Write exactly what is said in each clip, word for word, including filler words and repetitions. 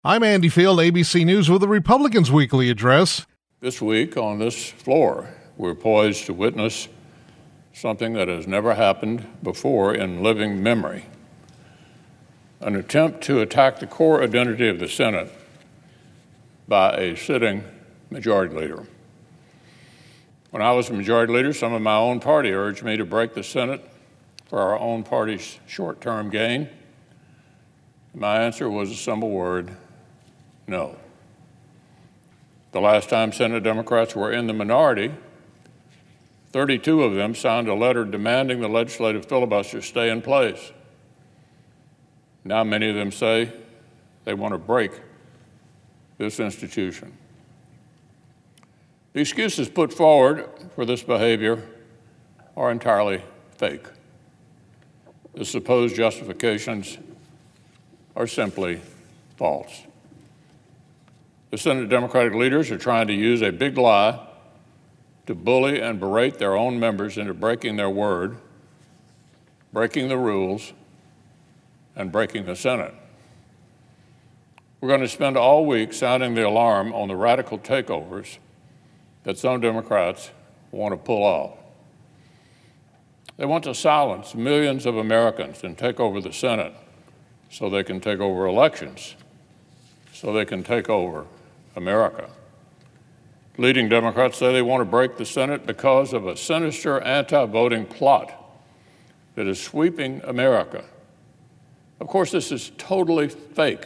I'm Andy Field, A B C News with the Republicans' Weekly Address. This week on this floor, we're poised to witness something that has never happened before in living memory. An attempt to attack the core identity of the Senate by a sitting majority leader. When I was a majority leader, some of my own party urged me to break the Senate for our own party's short-term gain. My answer was a simple word: no. The last time Senate Democrats were in the minority, thirty-two of them signed a letter demanding the legislative filibuster stay in place. Now many of them say they want to break this institution. The excuses put forward for this behavior are entirely fake. The supposed justifications are simply false. The Senate Democratic leaders are trying to use a big lie to bully and berate their own members into breaking their word, breaking the rules, and breaking the Senate. We're going to spend all week sounding the alarm on the radical takeovers that some Democrats want to pull off. They want to silence millions of Americans and take over the Senate so they can take over elections, so they can take over America. Leading Democrats say they want to break the Senate because of a sinister anti-voting plot that is sweeping America. Of course, this is totally fake.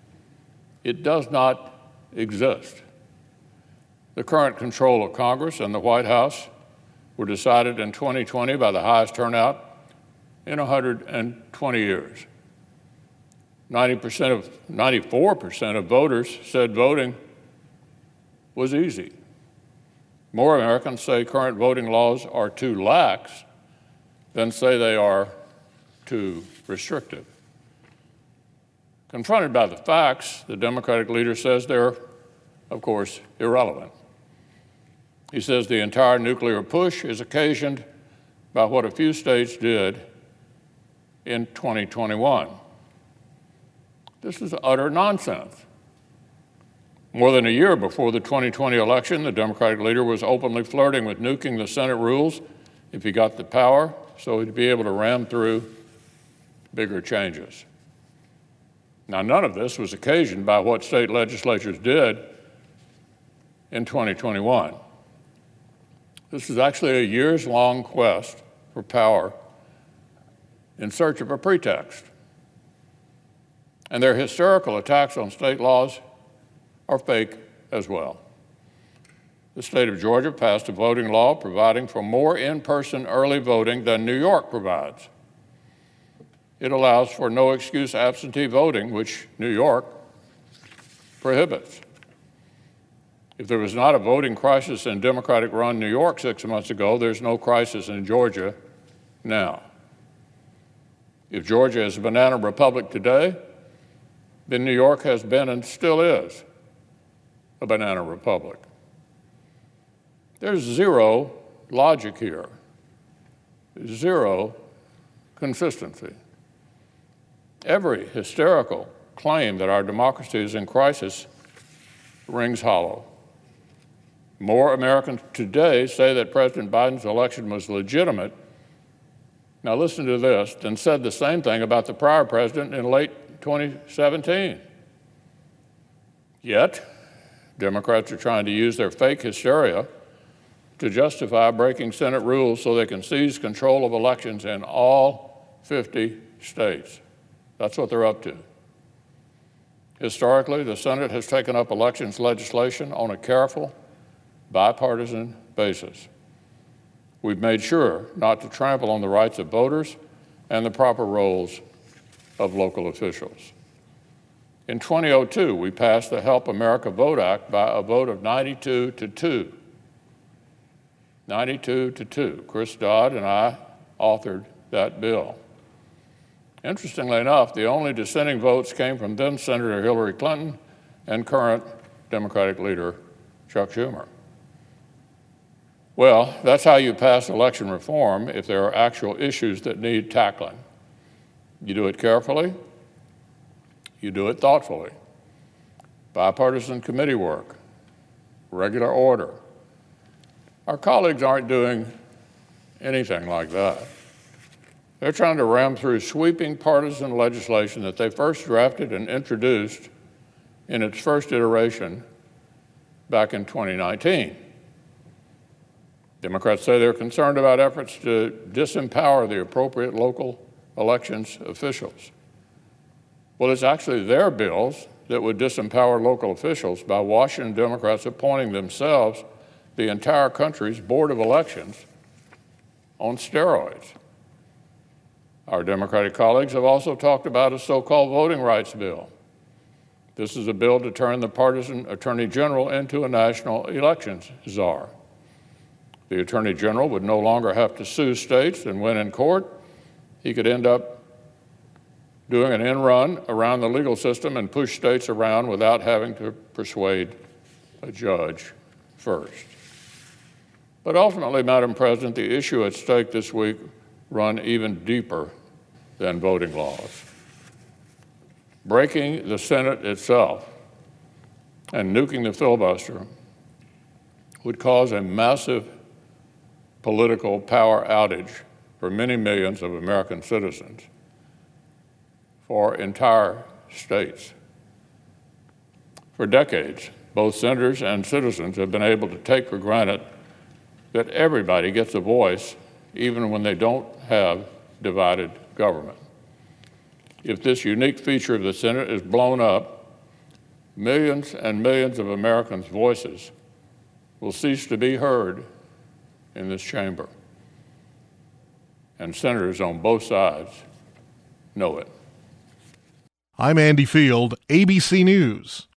It does not exist. The current control of Congress and the White House were decided in twenty twenty by the highest turnout in one hundred twenty years. ninety percent of, ninety-four percent of voters said voting was easy. More Americans say current voting laws are too lax than say they are too restrictive. Confronted by the facts, the Democratic leader says they're, of course, irrelevant. He says the entire nuclear push is occasioned by what a few states did in twenty twenty-one. This is utter nonsense. More than a year before the twenty twenty election, the Democratic leader was openly flirting with nuking the Senate rules if he got the power, so he'd be able to ram through bigger changes. Now, none of this was occasioned by what state legislatures did in twenty twenty-one. This is actually a years-long quest for power in search of a pretext. And their hysterical attacks on state laws are fake as well. The state of Georgia passed a voting law providing for more in-person early voting than New York provides. It allows for no excuse absentee voting, which New York prohibits. If there was not a voting crisis in Democratic-run New York six months ago, there's no crisis in Georgia now. If Georgia is a banana republic today, then New York has been and still is a banana republic. There's zero logic here, zero consistency. Every hysterical claim that our democracy is in crisis rings hollow. More Americans today say that President Biden's election was legitimate, now listen to this, than said the same thing about the prior president in late twenty seventeen. Yet, Democrats are trying to use their fake hysteria to justify breaking Senate rules so they can seize control of elections in all fifty states. That's what they're up to. Historically, the Senate has taken up elections legislation on a careful, bipartisan basis. We've made sure not to trample on the rights of voters and the proper roles of local officials. In twenty oh two, we passed the Help America Vote Act by a vote of ninety-two to two. ninety-two to two. Chris Dodd and I authored that bill. Interestingly enough, the only dissenting votes came from then Senator Hillary Clinton and current Democratic leader Chuck Schumer. Well, that's how you pass election reform if there are actual issues that need tackling. You do it carefully, you do it thoughtfully. bipartisan committee work, regular order. Our colleagues aren't doing anything like that. They're trying to ram through sweeping partisan legislation that they first drafted and introduced in its first iteration back in twenty nineteen. Democrats say they're concerned about efforts to disempower the appropriate local elections officials. Well, it's actually their bills that would disempower local officials by Washington Democrats appointing themselves the entire country's Board of Elections on steroids. Our Democratic colleagues have also talked about a so-called voting rights bill. This is a bill to turn the partisan Attorney General into a national elections czar. The Attorney General would no longer have to sue states and win in court. He could end up doing an end run around the legal system and push states around without having to persuade a judge first. But ultimately, Madam President, the issue at stake this week run even deeper than voting laws. Breaking the Senate itself and nuking the filibuster would cause a massive political power outage for many millions of American citizens, for entire states. For decades, both senators and citizens have been able to take for granted that everybody gets a voice, even when they don't have divided government. If this unique feature of the Senate is blown up, millions and millions of Americans' voices will cease to be heard in this chamber. And senators on both sides know it. I'm Andy Field, A B C News.